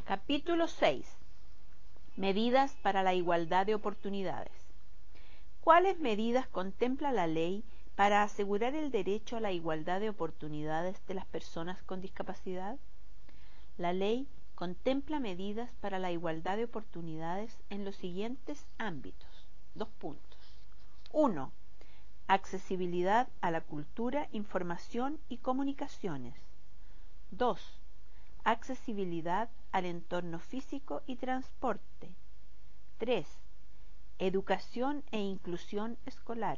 Capítulo 6. Medidas para la igualdad de oportunidades. ¿Cuáles medidas contempla la ley para asegurar el derecho a la igualdad de oportunidades de las personas con discapacidad? La ley contempla medidas para la igualdad de oportunidades en los siguientes ámbitos. 2 puntos. 1. Accesibilidad a la cultura, información y comunicaciones. 2. Accesibilidad al entorno físico y transporte. 3. Educación e inclusión escolar.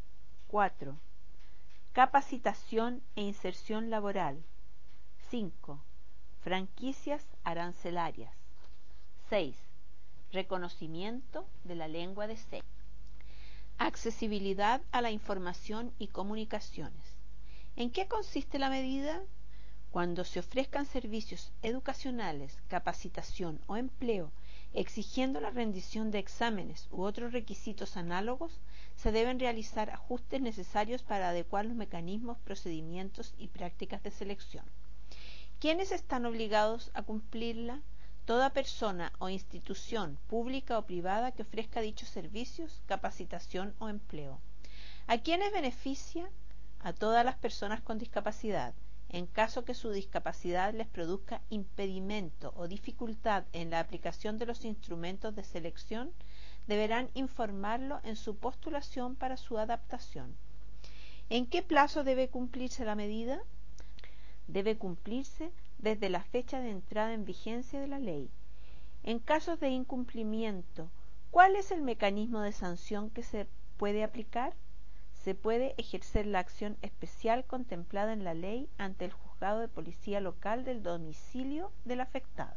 4. Capacitación e inserción laboral. 5. Franquicias arancelarias. 6. Reconocimiento de la lengua de señas. Accesibilidad a la información y comunicaciones. ¿En qué consiste la medida? Cuando se ofrezcan servicios educacionales, capacitación o empleo, exigiendo la rendición de exámenes u otros requisitos análogos, se deben realizar ajustes necesarios para adecuar los mecanismos, procedimientos y prácticas de selección. ¿Quiénes están obligados a cumplirla? Toda persona o institución, pública o privada, que ofrezca dichos servicios, capacitación o empleo. ¿A quiénes beneficia? A todas las personas con discapacidad, en caso que su discapacidad les produzca impedimento o dificultad en la aplicación de los instrumentos de selección, deberán informarlo en su postulación para su adaptación. ¿En qué plazo debe cumplirse la medida? Debe cumplirse desde la fecha de entrada en vigencia de la ley. En casos de incumplimiento, ¿cuál es el mecanismo de sanción que se puede aplicar? Se puede ejercer la acción especial contemplada en la ley ante el juzgado de policía local del domicilio del afectado.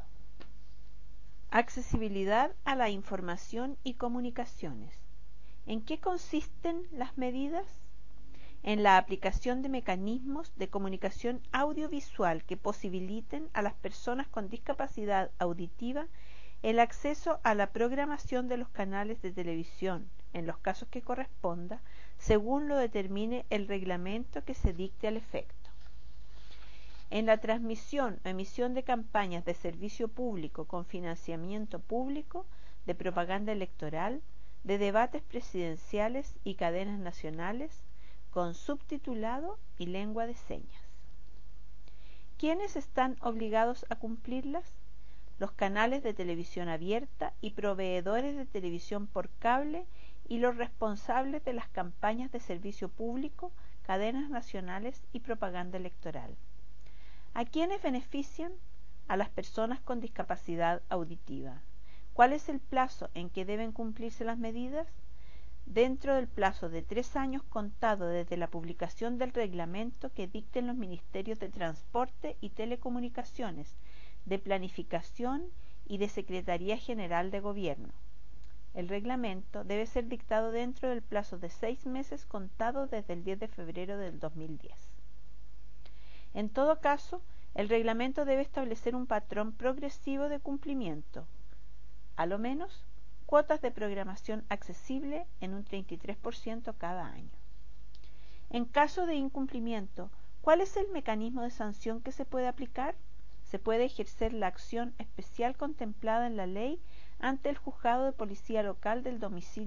Accesibilidad a la información y comunicaciones. ¿En qué consisten las medidas? En la aplicación de mecanismos de comunicación audiovisual que posibiliten a las personas con discapacidad auditiva el acceso a la programación de los canales de televisión, en los casos que corresponda, según lo determine el reglamento que se dicte al efecto. En la transmisión o emisión de campañas de servicio público con financiamiento público, de propaganda electoral, de debates presidenciales y cadenas nacionales, con subtitulado y lengua de señas. ¿Quiénes están obligados a cumplirlas? Los canales de televisión abierta y proveedores de televisión por cable y los responsables de las campañas de servicio público, cadenas nacionales y propaganda electoral. ¿A quiénes benefician? A las personas con discapacidad auditiva. ¿Cuál es el plazo en que deben cumplirse las medidas? Dentro del plazo de 3 años contado desde la publicación del reglamento que dicten los ministerios de Transporte y Telecomunicaciones, de Planificación y de Secretaría General de Gobierno. El reglamento debe ser dictado dentro del plazo de 6 meses contado desde el 10 de febrero del 2010. En todo caso, el reglamento debe establecer un patrón progresivo de cumplimiento, a lo menos cuotas de programación accesible en un 33% cada año. En caso de incumplimiento, ¿cuál es el mecanismo de sanción que se puede aplicar? Se puede ejercer la acción especial contemplada en la ley ante el juzgado de policía local del domicilio